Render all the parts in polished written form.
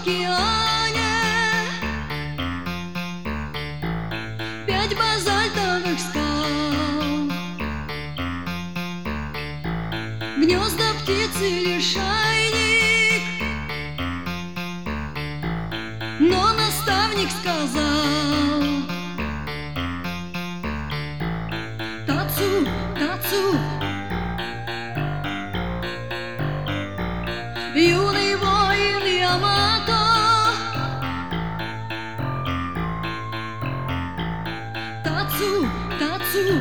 океане 5 базальтовых скал, гнезда птицы лишайник, но наставник сказал: Тацу, Тацу, юный воин Ямато, Тацу, Тацу,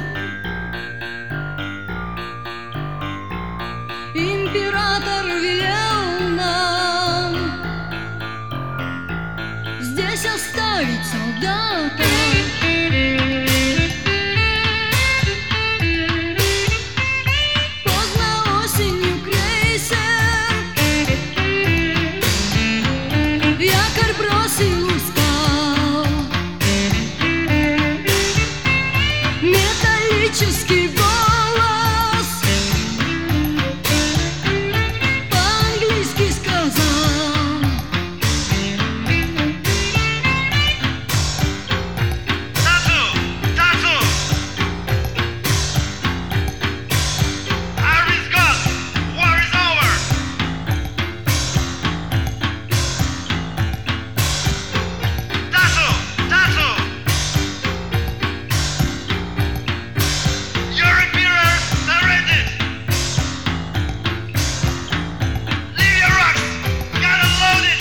император велел нам здесь оставить солдата. Металлический голос по-английски сказал: Тацу! Тацу! Army is gone! War is over! Tazzu! Tazzu! Your emperor surrendered! Leave your rocks! Got unloaded!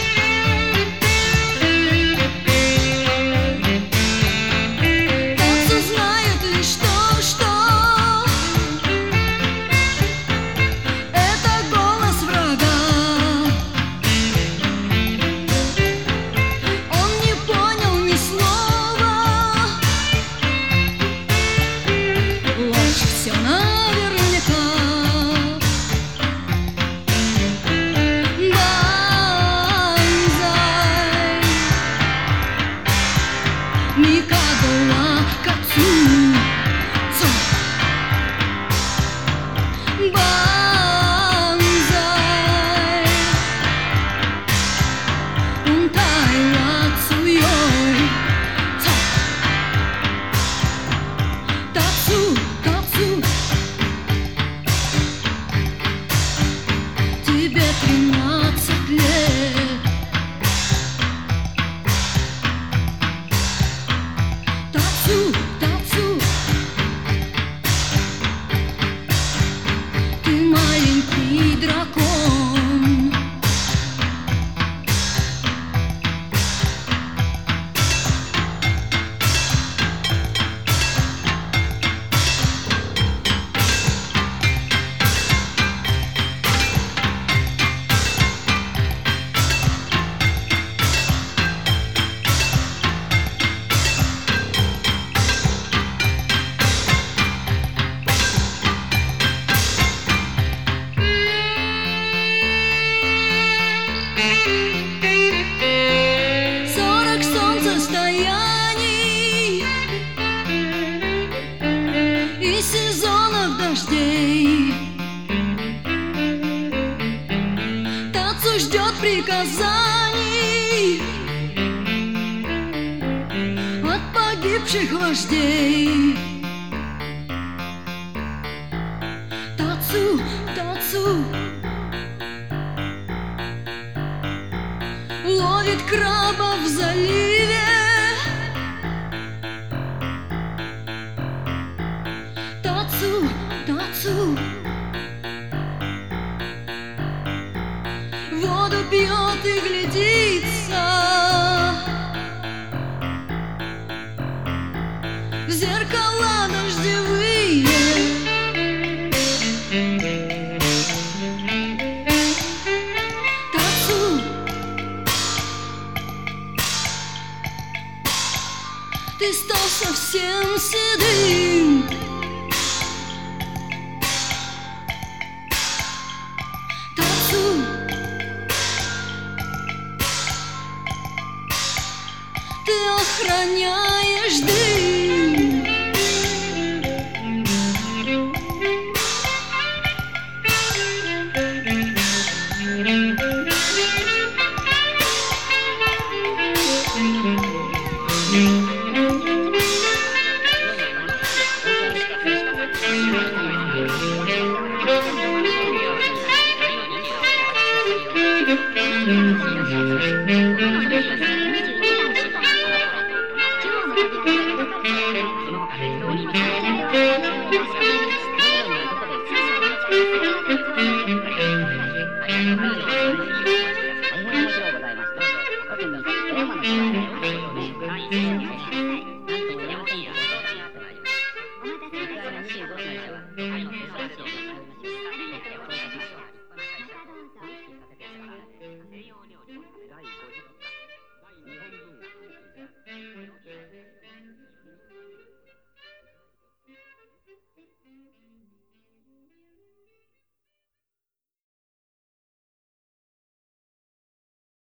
Тацу знает лишь то, что это голос врага. Он не понял ни слова. Ложь, все наверняка. Банзай, Микадо ва Кацу, цо. Банзай, унтай ва цуёй, цо. Тацу, Тацу, тебе 13 лет. Тацу, Тацу, ты маленький дракон. Сорок солнцестояний и сезонов дождей. Тацу ждет приказаний от погибших вождей. Тацу, Тацу ловит краба в заливе. Тацу, Тацу воду пьет и глядится в зеркала дождевые. Тацу, ты стал совсем седым. Тацу, ты охраняешь дым.